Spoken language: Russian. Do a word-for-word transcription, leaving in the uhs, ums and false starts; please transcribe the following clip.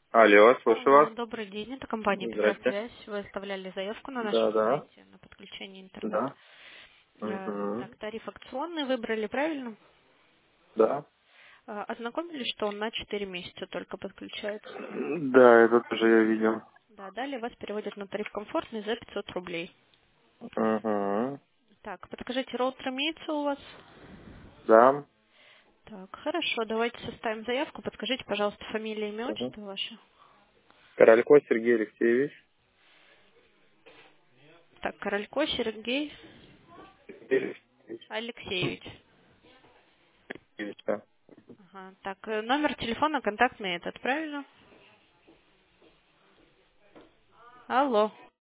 Алло, слушаю Алло, вас. добрый день. Это компания Первая Здрасте. связь. Вы оставляли заявку на Да, нашем да, сайте на подключение интернет. да. Э, Угу. Так, тариф акционный выбрали, правильно? Да. Э, Ознакомились, что он на четыре месяца только подключается. Да, это тоже я видел. Да, далее вас переводят на тариф комфортный за пятьсот рублей. Угу. Так, подскажите, роутер имеется у вас? Да. Так, хорошо, давайте составим заявку. Подскажите, пожалуйста, фамилия, имя, Угу. отчество ваше. Королько Сергей Алексеевич. Так, Королько Сергей Сергей Алексеевич. Алексеевич, да. Ага, так, э, номер телефона контактный этот, правильно? Алло.